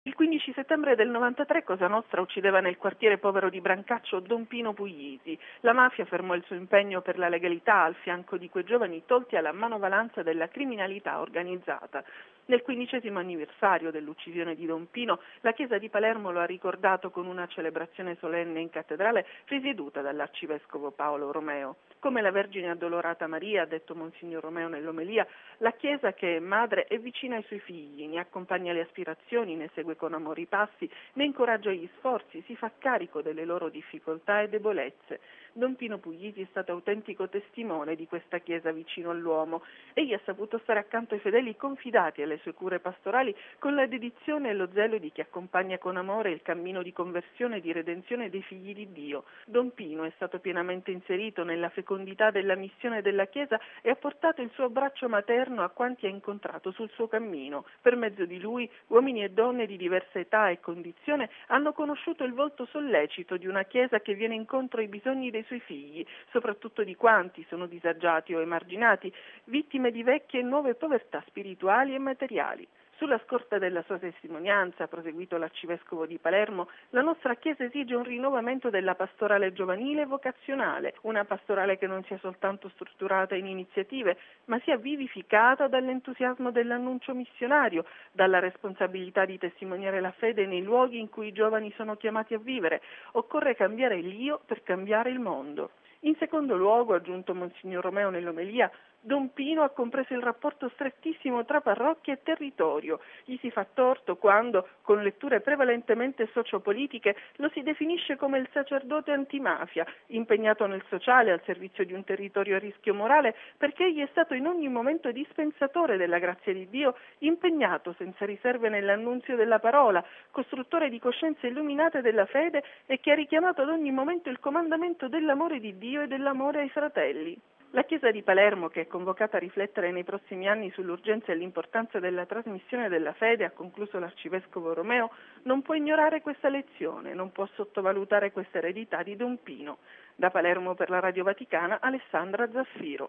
Il 15 settembre del 93 Cosa Nostra uccideva nel quartiere povero di Brancaccio Don Pino Puglisi. La mafia fermò il suo impegno per la legalità al fianco di quei giovani tolti alla manovalanza della criminalità organizzata. Nel 15° anniversario dell'uccisione di Don Pino, la Chiesa di Palermo lo ha ricordato con una celebrazione solenne in cattedrale presieduta dall'arcivescovo Paolo Romeo. Come la Vergine Addolorata Maria, ha detto Monsignor Romeo nell'omelia, la Chiesa che è madre è vicina ai suoi figli, ne accompagna le aspirazioni, ne segue con amore i passi, ne incoraggia gli sforzi, si fa carico delle loro difficoltà e debolezze. Don Pino Puglisi è stato autentico testimone di questa Chiesa vicino all'uomo. Egli ha saputo stare accanto ai fedeli confidati alle sue cure pastorali con la dedizione e lo zelo di chi accompagna con amore il cammino di conversione e di redenzione dei figli di Dio. Don Pino è stato pienamente inserito nella fecondità della missione della Chiesa e ha portato il suo abbraccio materno a quanti ha incontrato sul suo cammino. Per mezzo di lui, uomini e donne di diversa età e condizione hanno conosciuto il volto sollecito di una Chiesa che viene incontro ai bisogni dei suoi figli, soprattutto di quanti sono disagiati o emarginati, vittime di vecchie e nuove povertà spirituali e materiali. Sulla scorta della sua testimonianza, ha proseguito l'arcivescovo di Palermo, la nostra Chiesa esige un rinnovamento della pastorale giovanile e vocazionale, una pastorale che non sia soltanto strutturata in iniziative, ma sia vivificata dall'entusiasmo dell'annuncio missionario, dalla responsabilità di testimoniare la fede nei luoghi in cui i giovani sono chiamati a vivere. Occorre cambiare l'io per cambiare il mondo. In secondo luogo, ha aggiunto Monsignor Romeo nell'omelia, Don Pino ha compreso il rapporto strettissimo tra parrocchia e territorio. Gli si fa torto quando, con letture prevalentemente sociopolitiche, lo si definisce come il sacerdote antimafia, impegnato nel sociale al servizio di un territorio a rischio morale, perché egli è stato in ogni momento dispensatore della grazia di Dio, impegnato senza riserve nell'annunzio della parola, costruttore di coscienze illuminate della fede e che ha richiamato ad ogni momento il comandamento dell'amore di Dio e dell'amore ai fratelli. La Chiesa di Palermo, che è convocata a riflettere nei prossimi anni sull'urgenza e l'importanza della trasmissione della fede, ha concluso l'arcivescovo Romeo, non può ignorare questa lezione, non può sottovalutare questa eredità di Don Pino. Da Palermo per la Radio Vaticana, Alessandra Zaffiro.